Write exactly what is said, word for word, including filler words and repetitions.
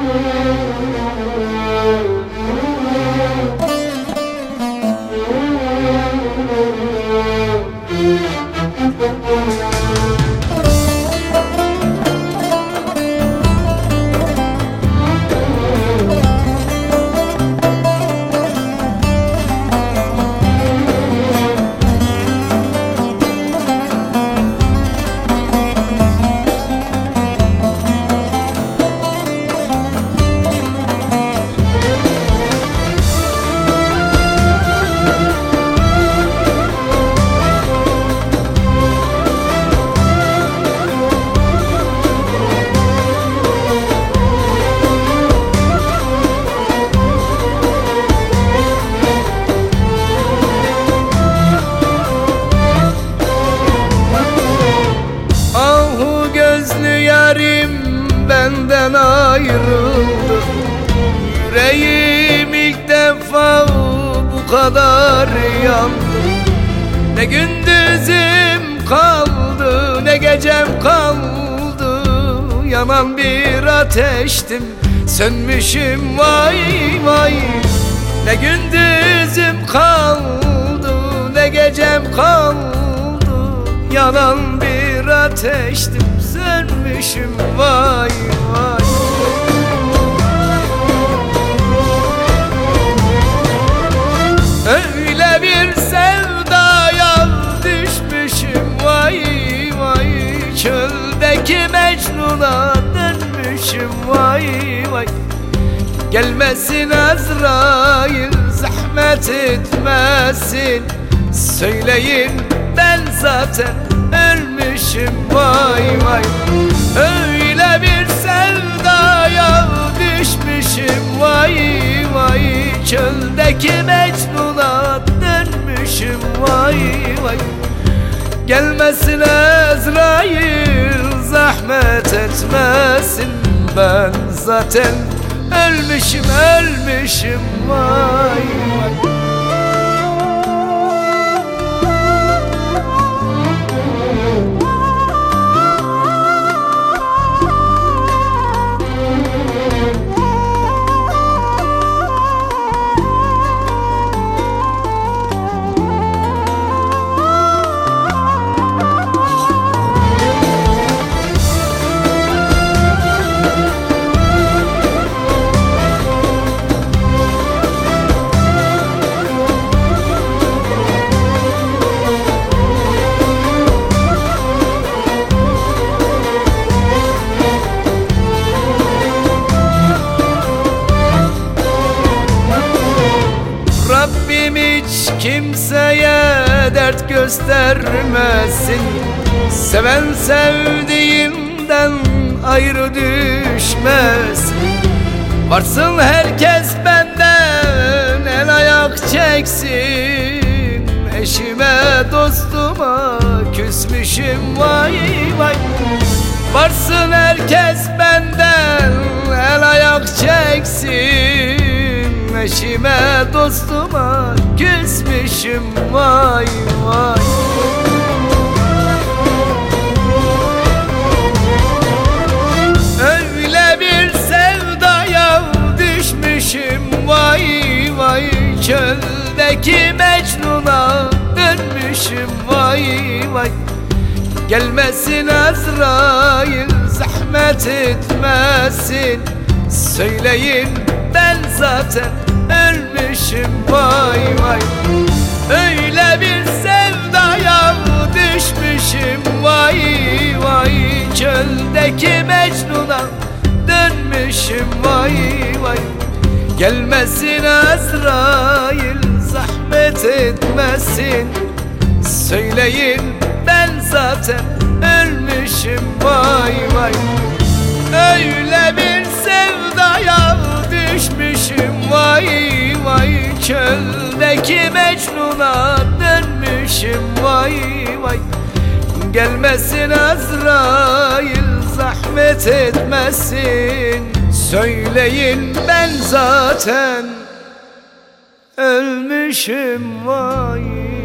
Benden ayrıldı. Yüreğim ilk defa bu kadar yandı. Ne gündüzüm kaldı, ne gecem kaldı. Yanan bir ateştim, sönmüşüm vay vay. Ne gündüzüm kaldı, ne gecem kaldı. Yanan bir ateştim, sönmüşüm vay vay. Öyle bir sevdaya düşmüşüm vay vay. Çöldeki Mecnun'a dönmüşüm vay vay. Gelmesin Azrail, zahmet etmesin. Söyleyin ben zaten ölmüşüm vay vay. Öyle bir sevdaya düşmüşüm vay vay. Çöldeki Mecnun'a dönmüşüm vay vay. Gelmesin Azrail, zahmet etmesin. Ben zaten ölmüşüm ölmüşüm vay vay. Rabbim hiç kimseye dert göstermesin. Seven sevdiğinden ayrı düşmesin. Varsın herkes benden el ayak çeksin. Eşime dostuma küsmüşüm vay vay. Varsın herkes benden el ayak çeksin. Eşime dostuma küsmüşüm vay vay. Öyle bir sevdaya düşmüşüm vay vay. Çöldeki Mecnun'a dönmüşüm vay vay. Gelmesin Azrail, zahmet etmesin. Söyleyin ben zaten ölmüşüm vay vay. Öyle bir sevdaya düşmüşüm vay vay. Çöldeki Mecnun'a dönmüşüm vay vay. Gelmesin Azrail, zahmet etmesin. Söyleyin ben zaten ölmüşüm vay vay. Öyle bir sevdaya düşmüşüm vay vay. Çöldeki Mecnun'a dönmüşüm vay vay. Gelmesin Azrail, zahmet etmesin. Söyleyin ben zaten ölmüşüm vay.